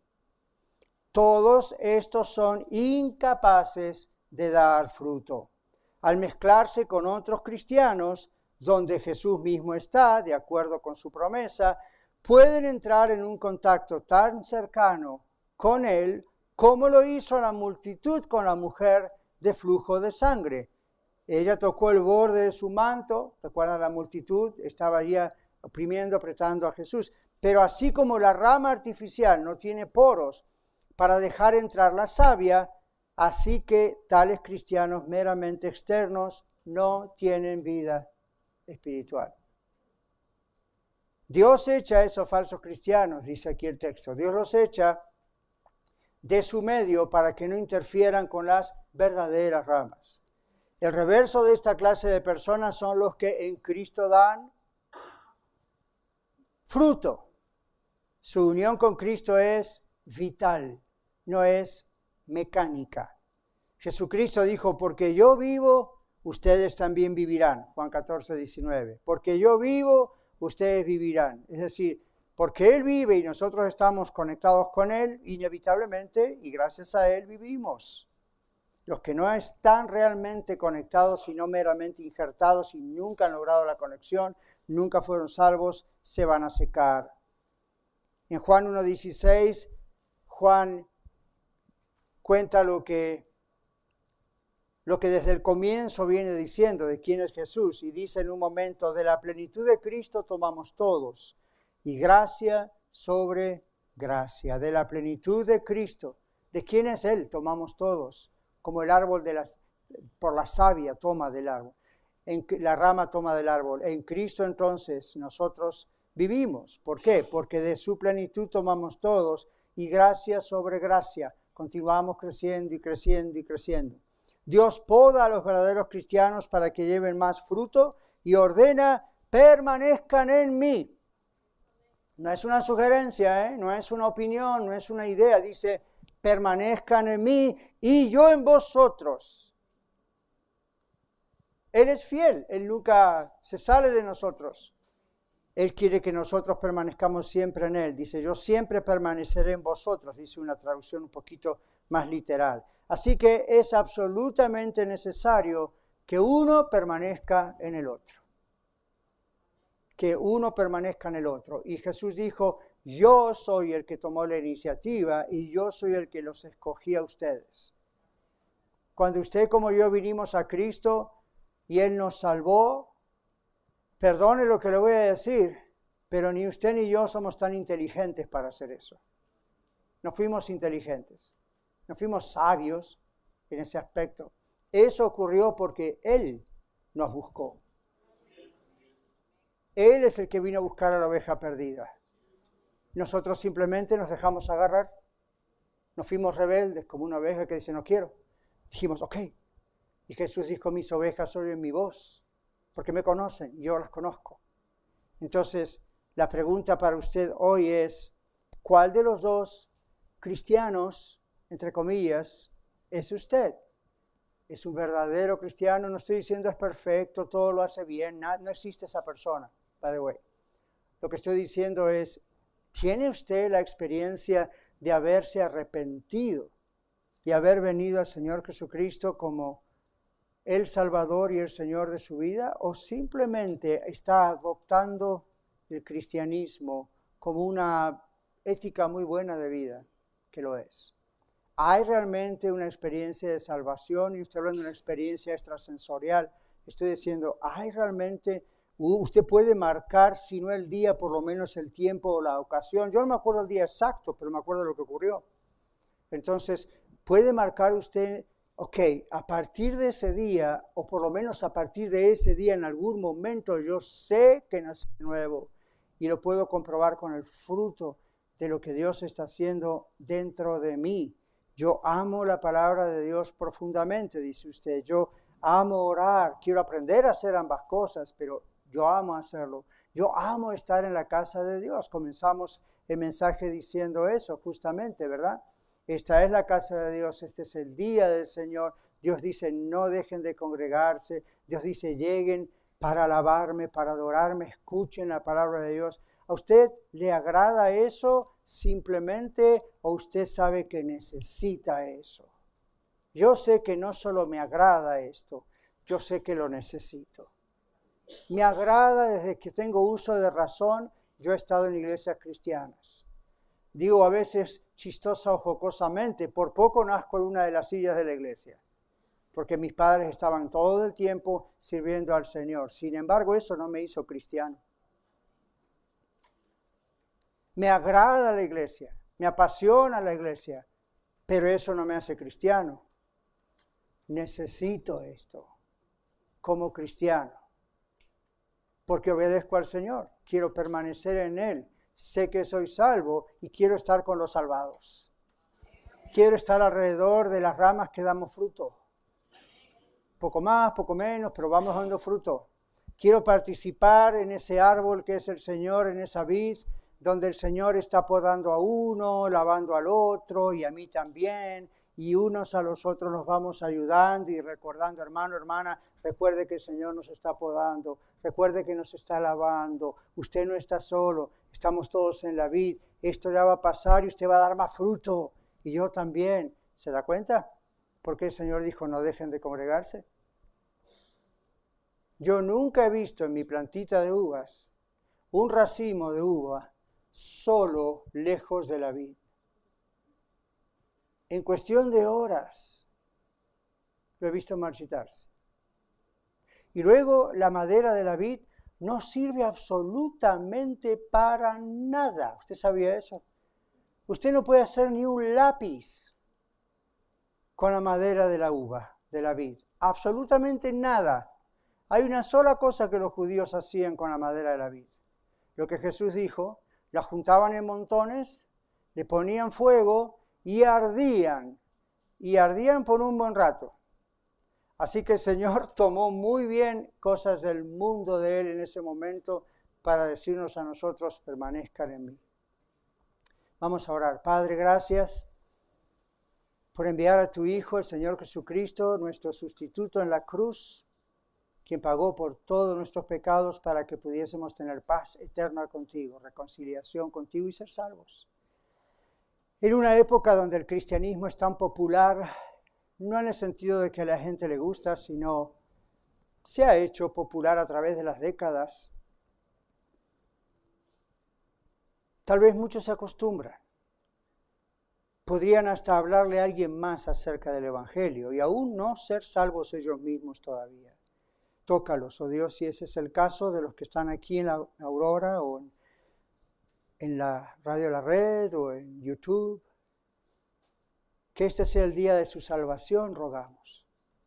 Todos estos son incapaces de dar fruto. Al mezclarse con otros cristianos, donde Jesús mismo está, de acuerdo con su promesa, pueden entrar en un contacto tan cercano con Él como lo hizo la multitud con la mujer de flujo de sangre. Ella tocó el borde de su manto, recuerdan, la multitud estaba allí oprimiendo, apretando a Jesús. Pero así como la rama artificial no tiene poros para dejar entrar la savia, así que tales cristianos meramente externos no tienen vida espiritual. Dios echa a esos falsos cristianos, dice aquí el texto. Dios los echa de su medio para que no interfieran con las verdaderas ramas. El reverso de esta clase de personas son los que en Cristo dan fruto. Su unión con Cristo es vital, no es mecánica. Jesucristo dijo, porque yo vivo, ustedes también vivirán. Juan 14, 19. Porque yo vivo, ustedes vivirán. Es decir, porque Él vive y nosotros estamos conectados con Él, inevitablemente, y gracias a Él vivimos. Los que no están realmente conectados, sino meramente injertados y nunca han logrado la conexión, nunca fueron salvos, se van a secar. En Juan 1:16, Juan cuenta lo que desde el comienzo viene diciendo de quién es Jesús, y dice en un momento, de la plenitud de Cristo tomamos todos, y gracia sobre gracia. De la plenitud de Cristo, ¿de quién es Él? Tomamos todos, como el árbol por la savia toma del árbol, la rama toma del árbol. En Cristo entonces nosotros vivimos. ¿Por qué? Porque de su plenitud tomamos todos, y gracia sobre gracia. Continuamos creciendo y creciendo y creciendo. Dios poda a los verdaderos cristianos para que lleven más fruto y ordena, permanezcan en mí. No es una sugerencia, no es una opinión, no es una idea. Dice, permanezcan en mí y yo en vosotros. Él es fiel, Él nunca se sale de nosotros. Él quiere que nosotros permanezcamos siempre en Él. Dice, yo siempre permaneceré en vosotros, dice una traducción un poquito más literal. Así que es absolutamente necesario que uno permanezca en el otro. Que uno permanezca en el otro. Y Jesús dijo, yo soy el que tomó la iniciativa y yo soy el que los escogí a ustedes. Cuando usted como yo vinimos a Cristo y Él nos salvó, perdone lo que le voy a decir, pero ni usted ni yo somos tan inteligentes para hacer eso. No fuimos inteligentes, no fuimos sabios en ese aspecto. Eso ocurrió porque Él nos buscó. Él es el que vino a buscar a la oveja perdida. Nosotros simplemente nos dejamos agarrar. Nos fuimos rebeldes como una oveja que dice no quiero. Dijimos ok. Y Jesús dijo, mis ovejas oyen mi voz, porque me conocen y yo las conozco. Entonces, la pregunta para usted hoy es, ¿cuál de los dos cristianos, entre comillas, es usted? es un verdadero cristiano. No estoy diciendo es perfecto, todo lo hace bien, no existe esa persona, by the way. Lo que estoy diciendo es, ¿tiene usted la experiencia de haberse arrepentido y haber venido al Señor Jesucristo como el Salvador y el Señor de su vida? ¿O simplemente está adoptando el cristianismo como una ética muy buena de vida, que lo es? ¿Hay realmente una experiencia de salvación? Y estoy hablando de una experiencia extrasensorial. Estoy diciendo, ¿hay realmente? Usted puede marcar, si no el día, por lo menos el tiempo o la ocasión. Yo no me acuerdo el día exacto, pero me acuerdo de lo que ocurrió. Entonces, puede marcar usted, ok, a partir de ese día, o por lo menos a partir de ese día, en algún momento, yo sé que nací de nuevo. Y lo puedo comprobar con el fruto de lo que Dios está haciendo dentro de mí. Yo amo la palabra de Dios profundamente, dice usted. Yo amo orar, quiero aprender a hacer ambas cosas, pero yo amo hacerlo. Yo amo estar en la casa de Dios. Comenzamos el mensaje diciendo eso, justamente, ¿verdad? Esta es la casa de Dios, este es el día del Señor. Dios dice, no dejen de congregarse. Dios dice, lleguen para alabarme, para adorarme, escuchen la palabra de Dios. ¿A usted le agrada eso simplemente o usted sabe que necesita eso? Yo sé que no solo me agrada esto, yo sé que lo necesito. Me agrada desde que tengo uso de razón. Yo he estado en iglesias cristianas. Digo a veces chistosa o jocosamente, por poco nazco en una de las sillas de la iglesia, porque mis padres estaban todo el tiempo sirviendo al Señor. Sin embargo, eso no me hizo cristiano. Me agrada la iglesia, me apasiona la iglesia, pero eso no me hace cristiano. Necesito esto como cristiano, porque obedezco al Señor, quiero permanecer en Él, sé que soy salvo y quiero estar con los salvados. Quiero estar alrededor de las ramas que damos fruto. Poco más, poco menos, pero vamos dando fruto. Quiero participar en ese árbol que es el Señor, en esa vid, donde el Señor está podando a uno, lavando al otro y a mí también, y unos a los otros nos vamos ayudando y recordando, hermano, hermana, recuerde que el Señor nos está podando, recuerde que nos está lavando, usted no está solo, estamos todos en la vid, esto ya va a pasar y usted va a dar más fruto, y yo también. ¿Se da cuenta? Porque el Señor dijo, no dejen de congregarse. Yo nunca he visto en mi plantita de uvas un racimo de uva solo lejos de la vid. En cuestión de horas lo he visto marchitarse. Y luego la madera de la vid no sirve absolutamente para nada. ¿Usted sabía eso? Usted no puede hacer ni un lápiz con la madera de la uva, de la vid. Absolutamente nada. Hay una sola cosa que los judíos hacían con la madera de la vid. Lo que Jesús dijo, la juntaban en montones, le ponían fuego y ardían por un buen rato. Así que el Señor tomó muy bien cosas del mundo de Él en ese momento para decirnos a nosotros, permanezcan en mí. Vamos a orar. Padre, gracias por enviar a tu Hijo, el Señor Jesucristo, nuestro sustituto en la cruz, quien pagó por todos nuestros pecados para que pudiésemos tener paz eterna contigo, reconciliación contigo y ser salvos. En una época donde el cristianismo es tan popular, no en el sentido de que a la gente le gusta, sino se ha hecho popular a través de las décadas. Tal vez muchos se acostumbran. Podrían hasta hablarle a alguien más acerca del Evangelio y aún no ser salvos ellos mismos todavía. Tócalos, oh Dios, si ese es el caso de los que están aquí en la Aurora o en la Radio La Red o en YouTube. Que este sea el día de su salvación, rogamos.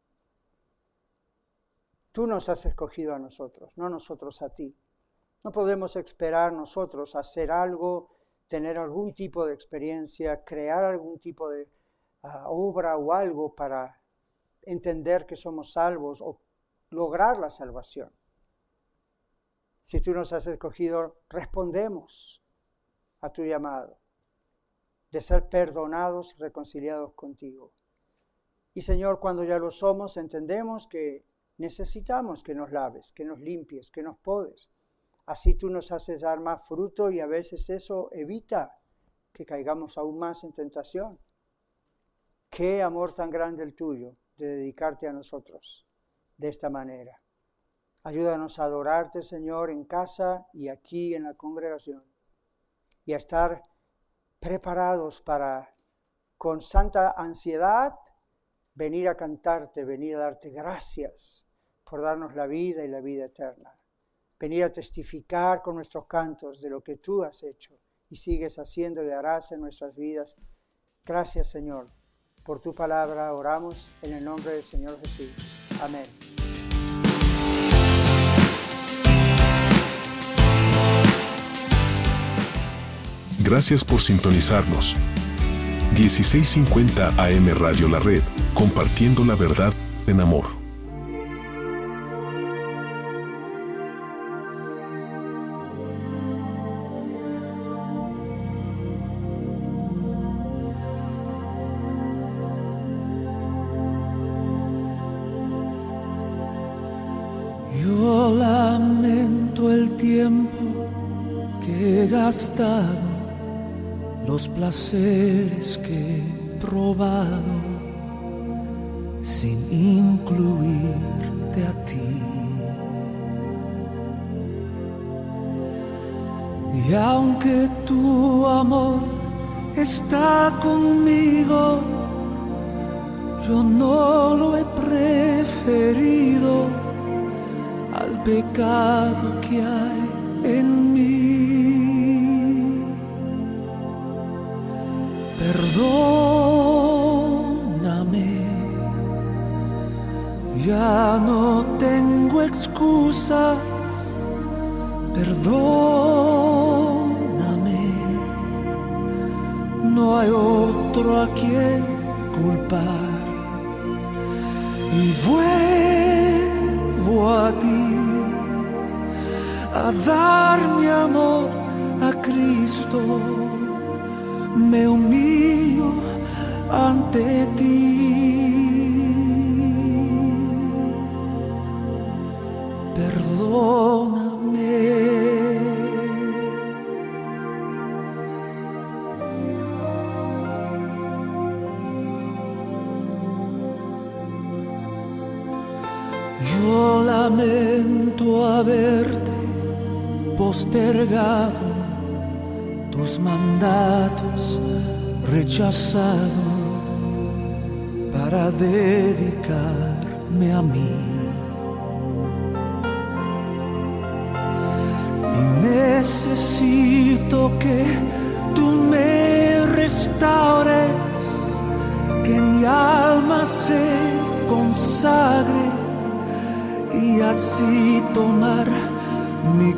Tú nos has escogido a nosotros, no nosotros a ti. No podemos esperar nosotros hacer algo, tener algún tipo de experiencia, crear algún tipo de obra o algo para entender que somos salvos o lograr la salvación. Si tú nos has escogido, respondemos a tu llamado de ser perdonados y reconciliados contigo. Y Señor, cuando ya lo somos, entendemos que necesitamos que nos laves, que nos limpies, que nos podes. Así tú nos haces dar más fruto y a veces eso evita que caigamos aún más en tentación. Qué amor tan grande el tuyo de dedicarte a nosotros de esta manera. Ayúdanos a adorarte, Señor, en casa y aquí en la congregación. Y a estar preparados para, con santa ansiedad, venir a cantarte, venir a darte gracias por darnos la vida y la vida eterna. Venir a testificar con nuestros cantos de lo que tú has hecho y sigues haciendo y harás en nuestras vidas. Gracias, Señor, por tu palabra. Oramos en el nombre del Señor Jesús. Amén. Gracias por sintonizarnos. 1650 AM Radio La Red, compartiendo la verdad en amor. Yo lamento el tiempo que he gastado, los placeres que he probado, sin incluirte a ti. Y aunque tu amor está conmigo, yo no lo he preferido al pecado que hay en mí. Perdóname, ya no tengo excusas. Perdóname, no hay otro a quien culpar. Y vuelvo a ti a dar mi amor a Cristo. Me humillo ante ti. Perdóname. Yo lamento haberte postergado, tus mandatos rechazado para dedicarme a mí. Y necesito que tú me restaures, que mi alma se consagre y así tomar mi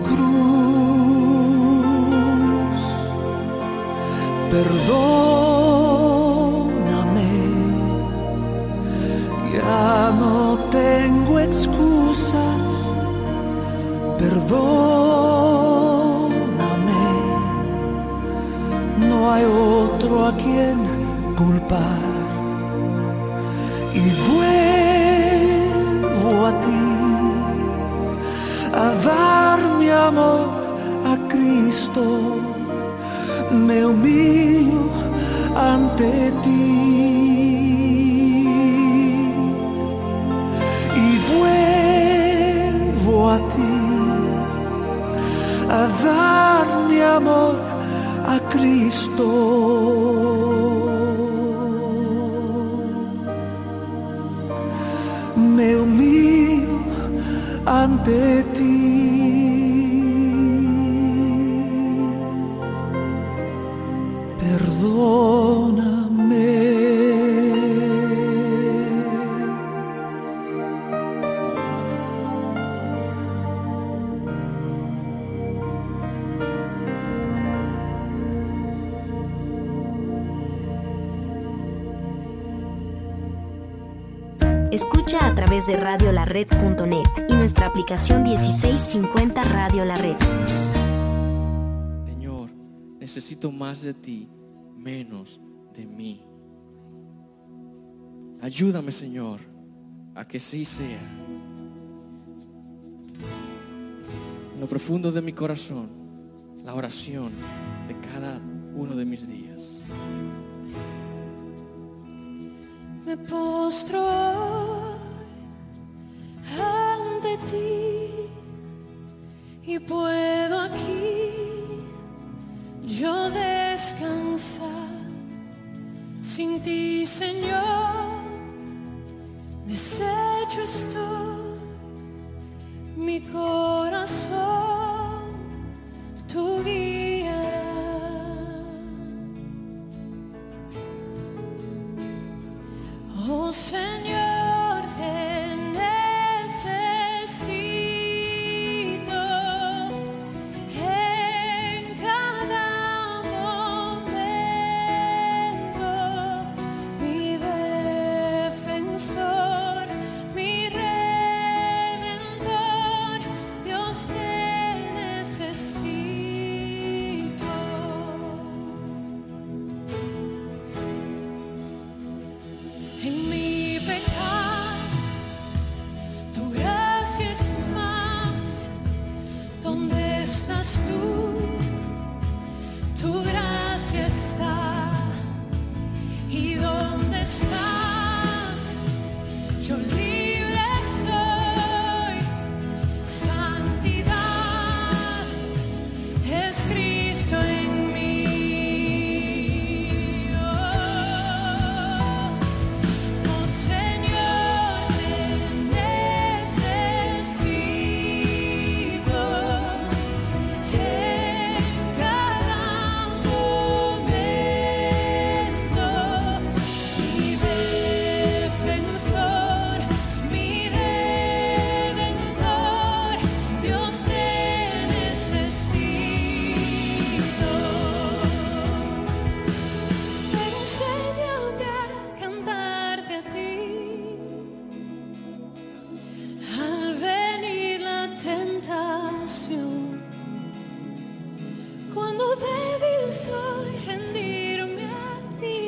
cruz. Perdóname, ya no tengo excusas. Perdóname, no hay otro a quien culpar. Y vuelvo a ti a dar mi amor a Cristo. Me humillo ante ti y vuelvo a ti a dar mi amor a Cristo. Me humillo ante ti. Perdóname. Escucha a través de radiolared.net y nuestra aplicación 1650 Radio La Red. Señor, necesito más de ti, menos de mí. Ayúdame, Señor, a que sí sea. En lo profundo de mi corazón, la oración de cada uno de mis días. Me postro ante ti y puedo aquí yo descansar. Sin ti, Señor, deshecho estoy, mi corazón tú guiarás. Oh Señor, te necesito en cada momento, mi defensor, mi redentor, Dios te necesito. En mi pecado, tu gracia es más. ¿Dónde estás tú? Tu gracia está. ¿Y dónde estás? Yo libre soy. Santidad es Cristo en mí. Oh Señor, te necesito en cada momento, mi defensor, mi redentor, Dios te necesito. Enséñame a cantarte a ti. Al venir la tentación, cuando débil soy, rendirme a ti,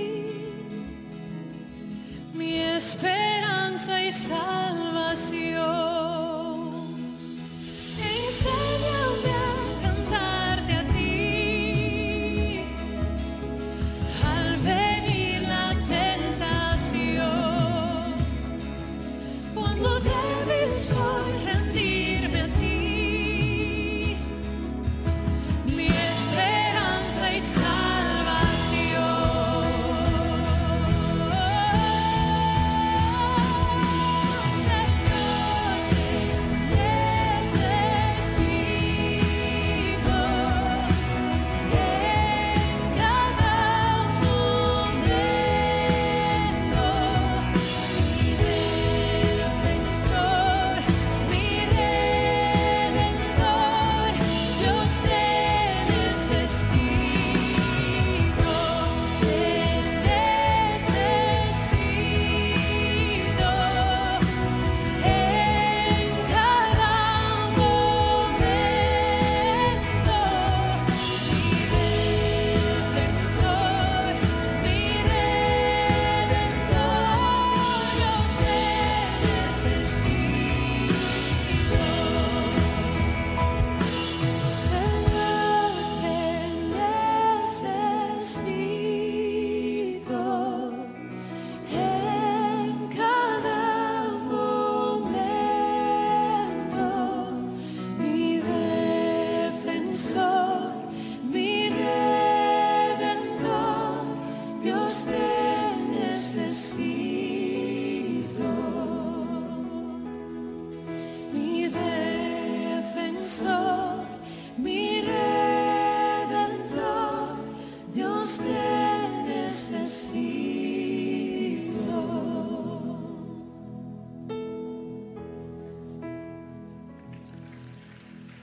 mi esperanza y salvación. Enséñame a cantarte a ti. Al venir la tentación, cuando débil soy, rendirme a ti, mi esperanza y salvación. Señor, te necesito en cada momento, mi defensor, mi redentor, Dios te necesito, en cada momento, mi defensor, mi redentor, Dios te necesito. Señor, te necesito en cada momento, mi defensor, mi redentor, Dios te necesito. Mi defensor, mi redentor, Dios te